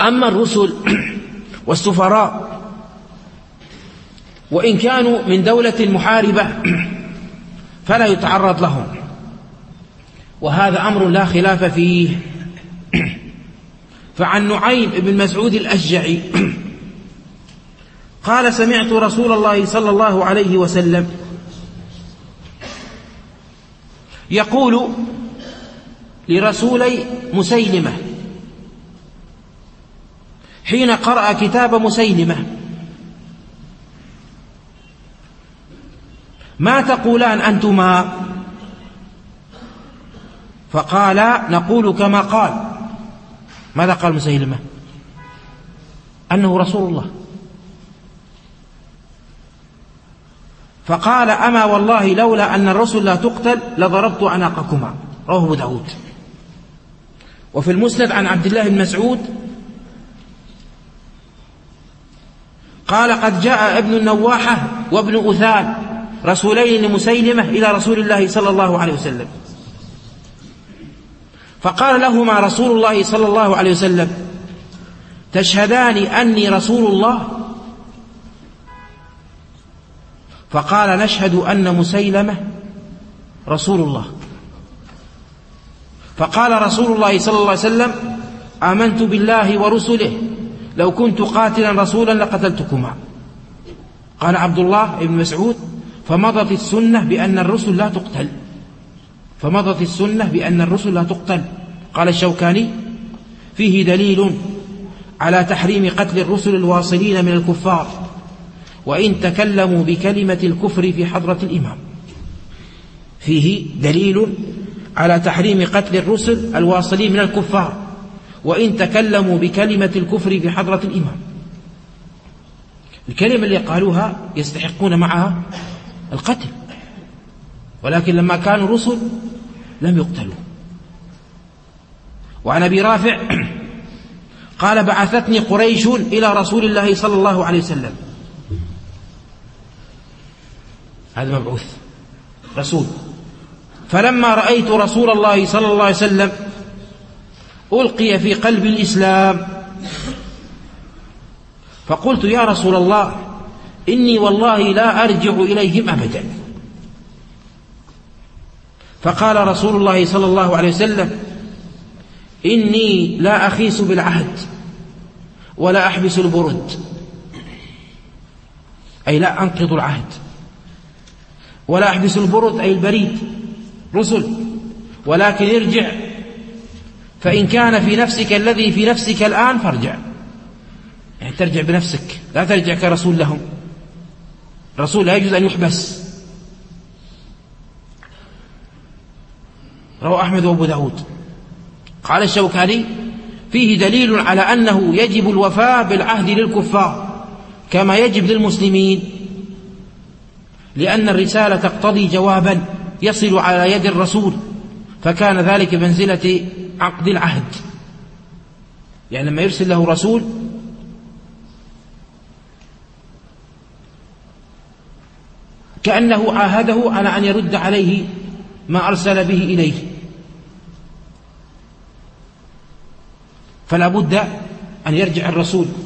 أما الرسل والسفراء وإن كانوا من دولة محاربة فلا يتعرض لهم، وهذا أمر لا خلاف فيه. فعن نعيم بن مسعود الأشجعي قال: سمعت رسول الله صلى الله عليه وسلم يقول لرسولي مسيلمة حين قرأ كتاب مسيلمة: ما تقولان أنتما؟ فقال: نقول كما قال. ماذا قال مسيلمة؟ أنه رسول الله. فقال: أما والله لولا أن الرسل لا تقتل لضربت أعناقكما. رواه أبو داود. وفي المسند عن عبد الله بن مسعود قال: قد جاء ابن النواحة وابن أثال رسولين لمسيلمة إلى رسول الله صلى الله عليه وسلم، فقال لهما رسول الله صلى الله عليه وسلم: تشهدان أني رسول الله؟ فقال: نشهد أن مسيلمة رسول الله. فقال رسول الله صلى الله عليه وسلم: آمنت بالله ورسله لو كنت قاتلا رسولا لقتلتكما. قال عبد الله بن مسعود: فمضت السنة بأن الرسل لا تقتل. فمضت السنة بأن الرسل لا تقتل. قال الشوكاني: فيه دليل على تحريم قتل الرسل الواصلين من الكفار وإن تكلموا بكلمة الكفر في حضرة الإمام. فيه دليل على تحريم قتل الرسل الواصلين من الكفار وإن تكلموا بكلمة الكفر في حضرة الإمام. الكلمة اللي قالوها يستحقون معها القتل، ولكن لما كانوا رسل لم يقتلوا. وعن أبي رافع قال: بعثتني قريش إلى رسول الله صلى الله عليه وسلم. هذا مبعوث رسول. فلما رأيت رسول الله صلى الله عليه وسلم ألقي في قلب الإسلام، فقلت: يا رسول الله إني والله لا أرجع إليهم أبدا. فقال رسول الله صلى الله عليه وسلم: إني لا أخيس بالعهد ولا أحبس البرد، أي لا أنقض العهد، ولا أحبس البرد أي البريد، رسل، ولكن ارجع، فإن كان في نفسك الذي في نفسك الآن فارجع. يعني ترجع بنفسك، لا ترجع كرسول لهم. الرسول لا يجوز أن يحبس. رواه أحمد وأبو داود. قال الشوكاني: فيه دليل على أنه يجب الوفاء بالعهد للكفار كما يجب للمسلمين، لأن الرسالة تقتضي جوابا يصل على يد الرسول، فكان ذلك بمنزلة عقد العهد. يعني لما يرسل له رسول كأنه عاهده على أن يرد عليه ما أرسل به إليه، فلا بد أن يرجع الرسول